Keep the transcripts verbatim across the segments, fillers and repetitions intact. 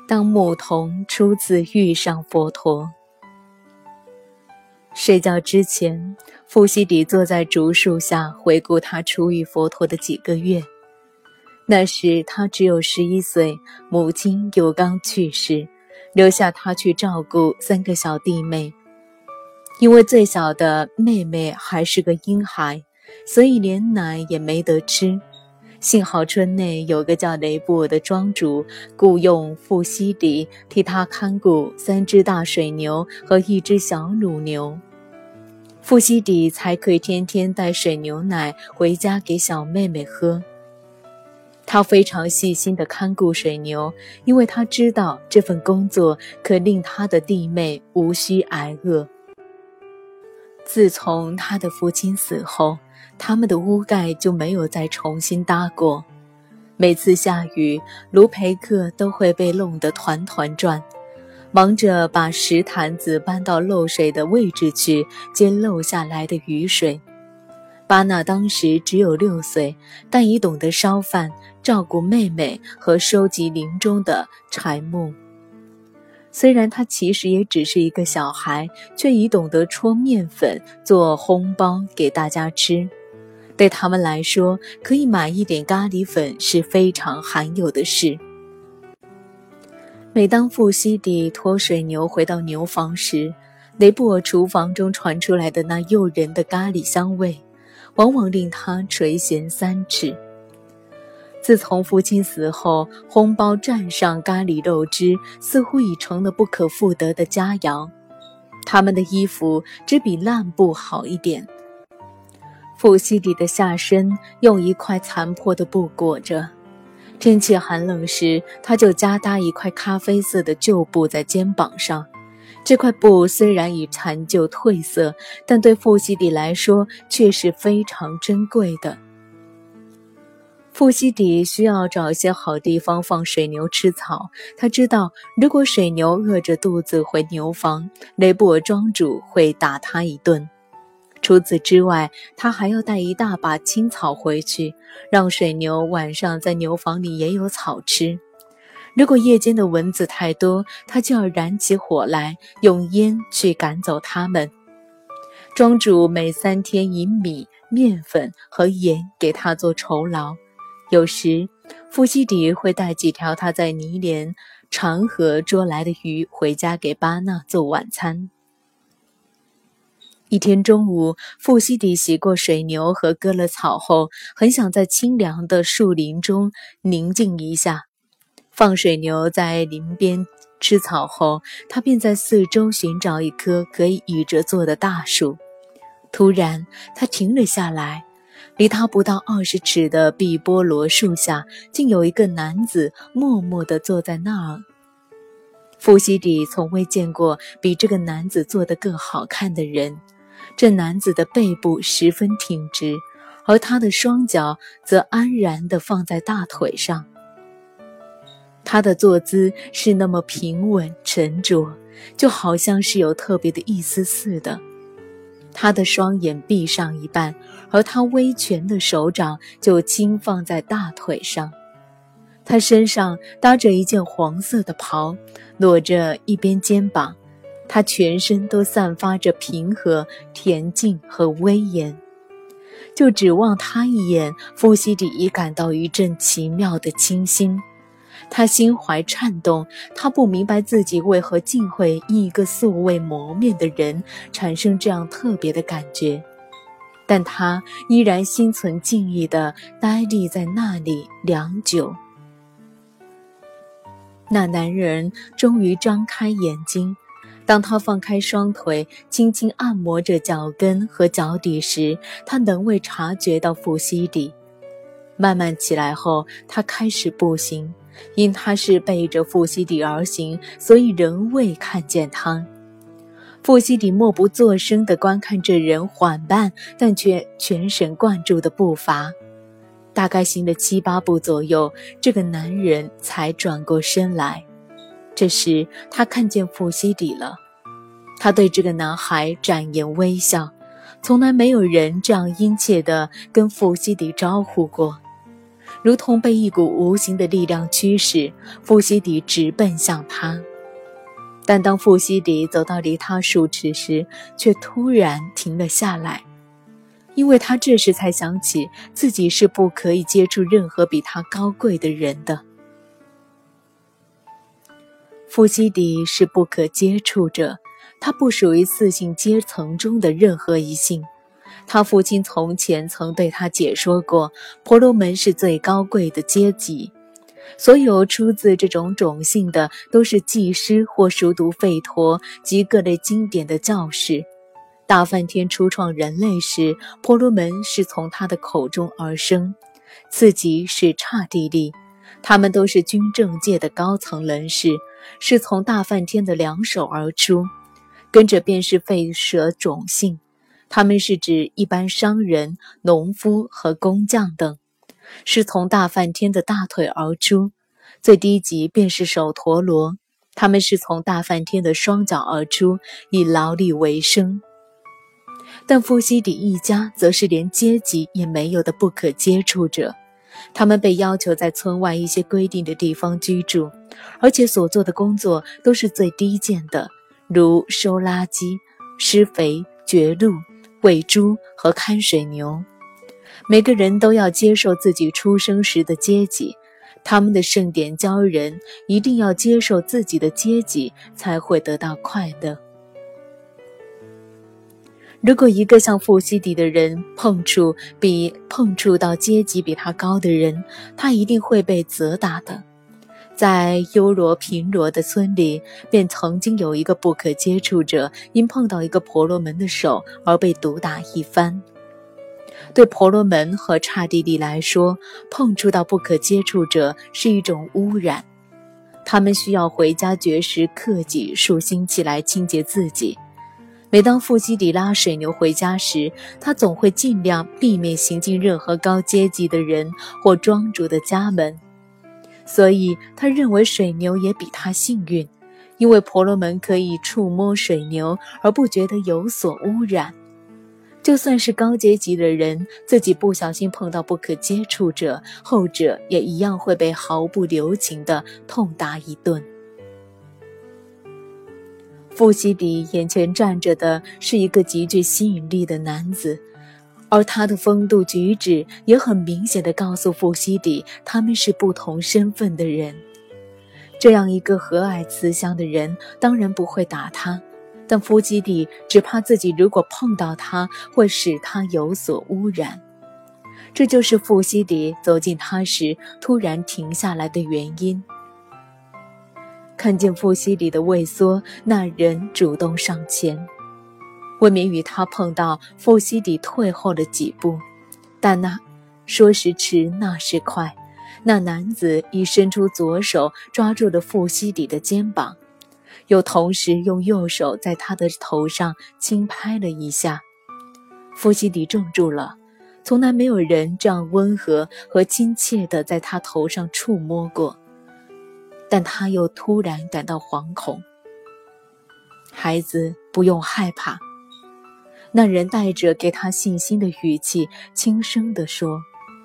当牧童初次遇上佛陀。睡觉之前，富西底坐在竹树下回顾他初遇佛陀的几个月。那时他只有十一岁，母亲又刚去世，留下他去照顾三个小弟妹。因为最小的妹妹还是个婴孩，所以连奶也没得吃。幸好村内有个叫雷布尔的庄主雇用富西底替他看顾三只大水牛和一只小乳牛，富西底才可以天天带水牛奶回家给小妹妹喝。他非常细心地看顾水牛，因为他知道这份工作可令他的弟妹无需挨饿。自从他的父亲死后，他们的屋盖就没有再重新搭过。每次下雨，卢培克都会被弄得团团转，忙着把石坛子搬到漏水的位置去接漏下来的雨水。巴纳当时只有六岁，但已懂得烧饭、照顾妹妹和收集林中的柴木。虽然他其实也只是一个小孩，却已懂得搓面粉做烘包给大家吃。对他们来说，可以买一点咖喱粉是非常罕有的事。每当富西底拖水牛回到牛房时，雷布尔厨房中传出来的那诱人的咖喱香味，往往令他垂涎三尺。自从父亲死后，烘包蘸上咖喱肉汁似乎已成了不可复得的佳肴。他们的衣服只比烂布好一点。富西底的下身用一块残破的布裹着，天气寒冷时，他就加搭一块咖啡色的旧布在肩膀上。这块布虽然已残旧褪色，但对富西底来说却是非常珍贵的。富西底需要找一些好地方放水牛吃草，他知道如果水牛饿着肚子回牛房，雷布尔庄主会打他一顿。除此之外，他还要带一大把青草回去，让水牛晚上在牛房里也有草吃。如果夜间的蚊子太多，他就要燃起火来，用烟去赶走它们。庄主每三天以米、面粉和盐给他做酬劳。有时富西底会带几条他在尼连长河捉来的鱼回家给巴纳做晚餐。一天中午，富西底洗过水牛和割了草后，很想在清凉的树林中宁静一下。放水牛在林边吃草后，他便在四周寻找一棵可以倚着坐的大树。突然他停了下来，离他不到二十尺的碧波罗树下，竟有一个男子默默地坐在那儿。富西底从未见过比这个男子坐得更好看的人。这男子的背部十分挺直，而他的双脚则安然地放在大腿上。他的坐姿是那么平稳沉着，就好像是有特别的意思似的。他的双眼闭上一半，而他微蜷的手掌就轻放在大腿上。他身上搭着一件黄色的袍，裸着一边肩膀。他全身都散发着平和、恬静和威严。就指望他一眼，富西底已感到一阵奇妙的清新。他心怀颤动，他不明白自己为何竟会因一个素未谋面的人产生这样特别的感觉，但他依然心存敬意地呆立在那里良久。那男人终于张开眼睛，当他放开双腿，轻轻按摩着脚跟和脚底时，他能未察觉到富西底。慢慢起来后，他开始步行，因他是背着富西底而行，所以仍未看见他。富西底默不作声地观看这人缓慢但却全神贯注的步伐。大概行了七八步左右，这个男人才转过身来。这时他看见富西底了，他对这个男孩展颜微笑，从来没有人这样殷切地跟富西底招呼过。 如同被一股无形的力量驱使，富西底直奔向他。但当富西底走到离他数尺时，却突然停了下来，因为他这时才想起自己是不可以接触任何比他高贵的人的。富西底是不可接触者，他不属于四姓阶层中的任何一姓。他父亲从前曾对他解说过，婆罗门是最高贵的阶级，所有出自这种种姓的都是祭师或熟读吠陀及各类经典的教士。大梵天初创人类时，婆罗门是从他的口中而生，次级是刹帝利，他们都是军政界的高层人士，是从大梵天的两手而出。跟着便是吠舍种姓，他们是指一般商人、农夫和工匠等，是从大梵天的大腿而出。最低级便是首陀罗，他们是从大梵天的双脚而出，以劳力为生。但富西底一家则是连阶级也没有的不可接触者，他们被要求在村外一些规定的地方居住，而且所做的工作都是最低贱的，如收垃圾、施肥、掘路、喂猪和看水牛。每个人都要接受自己出生时的阶级，他们的圣典教人一定要接受自己的阶级，才会得到快乐。如果一个像富西底的人碰触比碰触到阶级比他高的人，他一定会被责打的。在优罗频罗的村里，便曾经有一个不可接触者因碰到一个婆罗门的手而被毒打一番。对婆罗门和刹帝利来说，碰触到不可接触者是一种污染，他们需要回家绝食克己数星期来清洁自己。每当富西底拉水牛回家时，他总会尽量避免行进任何高阶级的人或庄主的家门，所以他认为水牛也比他幸运，因为婆罗门可以触摸水牛而不觉得有所污染。就算是高阶级的人，自己不小心碰到不可接触者，后者也一样会被毫不留情地痛打一顿。富西底眼前站着的是一个极具吸引力的男子，而他的风度举止也很明显地告诉富西底，他们是不同身份的人。这样一个和蔼慈祥的人当然不会打他，但富西底只怕自己如果碰到他，会使他有所污染。这就是富西底走近他时突然停下来的原因。看见富西底的畏缩，那人主动上前，未免与他碰到，富西底退后了几步，但那说时迟那时快，那男子已伸出左手抓住了富西底的肩膀，又同时用右手在他的头上轻拍了一下。富西底怔住了，从来没有人这样温和和亲切地在他头上触摸过，但他又突然感到惶恐。孩子，不用害怕。那人带着给他信心的语气轻声地说。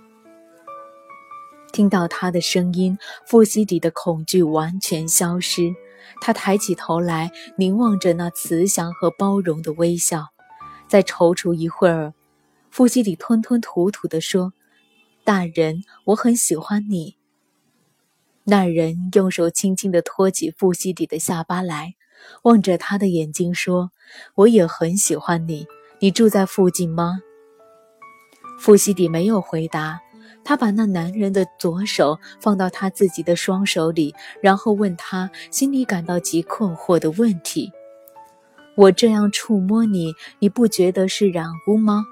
听到他的声音，富西底的恐惧完全消失，他抬起头来，凝望着那慈祥和包容的微笑。再踌躇一会儿，富西底吞吞吐吐地说，大人，我很喜欢你。那人用手轻轻地托起富西底的下巴来，望着他的眼睛说，我也很喜欢你，你住在附近吗？富西底没有回答，他把那男人的左手放到他自己的双手里，然后问他心里感到极困惑的问题，我这样触摸你，你不觉得是染污吗？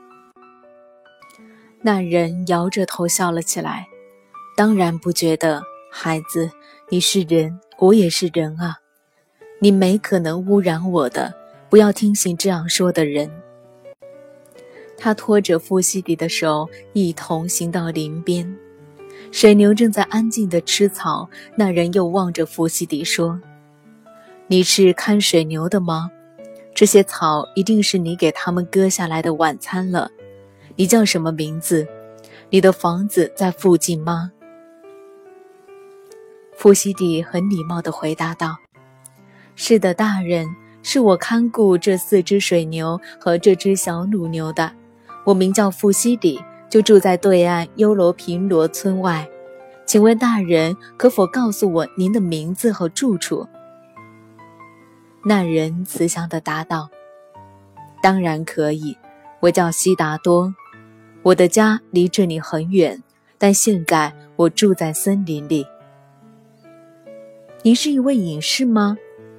那人摇着头笑了起来，当然不觉得，孩子，你是人，我也是人啊，你没可能污染我的，不要听信这样说的人。他拖着富西底的手一同行到林边，水牛正在安静地吃草，那人又望着富西底说，你是看水牛的吗？这些草一定是你给他们割下来的晚餐了。你叫什么名字？ 你的房子在附近吗？富西底很礼貌地回答道：是的，大人，是我看顾这四只水牛和这只小乳牛的。我名叫富西底，就住在对岸优罗平罗村外。请问大人可否告诉我您的名字和住处？那人慈祥地答道：当然可以，我叫悉达多，我的家离这里很远，但现在我住在森林里。您是一位隐士吗？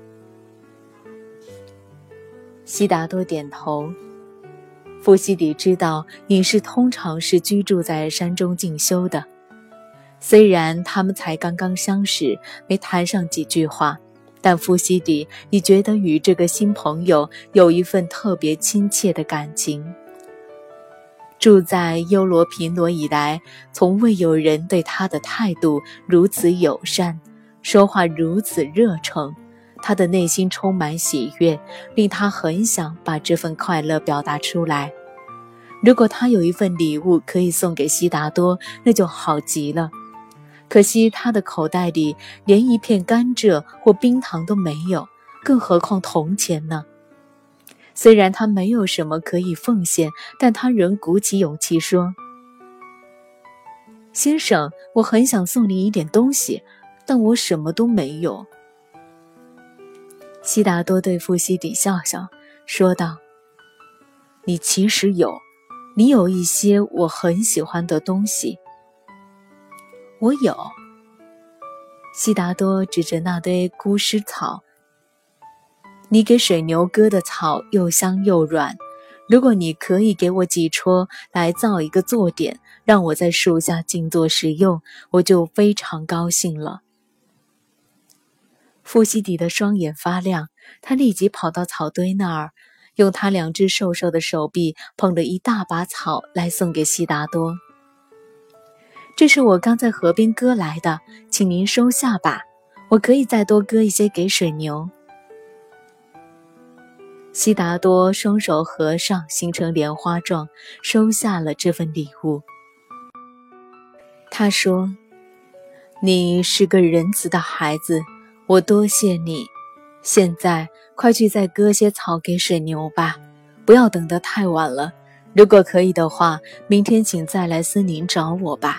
悉达多点头。富西底知道隐士通常是居住在山中静修的，虽然他们才刚刚相识，没谈上几句话，但富西底已觉得与这个新朋友有一份特别亲切的感情。住在优罗平罗以来，从未有人对他的态度如此友善，说话如此热诚，他的内心充满喜悦，令他很想把这份快乐表达出来。如果他有一份礼物可以送给悉达多，那就好极了。可惜他的口袋里连一片甘蔗或冰糖都没有，更何况铜钱呢？虽然他没有什么可以奉献，但他仍鼓起勇气说：先生，我很想送你一点东西，但我什么都没有。悉达多对富西底笑笑，说道：你其实有，你有一些我很喜欢的东西。我有。悉达多指着那堆枯尸草：你给水牛割的草又香又软，如果你可以给我几撮来造一个坐垫，让我在树下静坐食用，我就非常高兴了。富西底的双眼发亮，他立即跑到草堆那儿，用他两只瘦瘦的手臂捧了一大把草来送给悉达多。这是我刚在河边割来的，请您收下吧，我可以再多割一些给水牛。悉达多双手合上，形成莲花状，收下了这份礼物。他说：你是个仁慈的孩子，我多谢你。现在快去再割些草给水牛吧，不要等得太晚了。如果可以的话，明天请再来森林找我吧。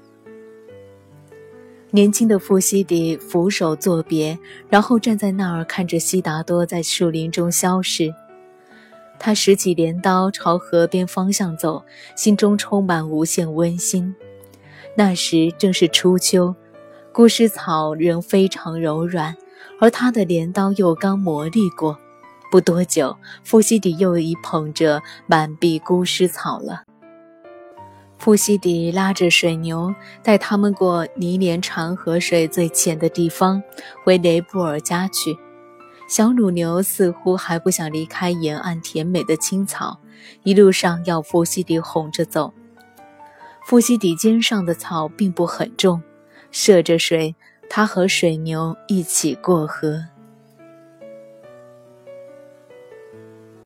年轻的富西底俯首作别，然后站在那儿看着悉达多在树林中消失。他拾起镰刀朝河边方向走，心中充满无限温馨。那时正是初秋，枯尸草仍非常柔软，而他的镰刀又刚磨砺过。不多久，富西底又已捧着满壁枯尸草了。富西底拉着水牛，带他们过泥莲长河水最浅的地方，回雷布尔家去。小乳牛似乎还不想离开沿岸甜美的青草，一路上要富西底哄着走。富西底肩上的草并不很重，涉着水，他和水牛一起过河。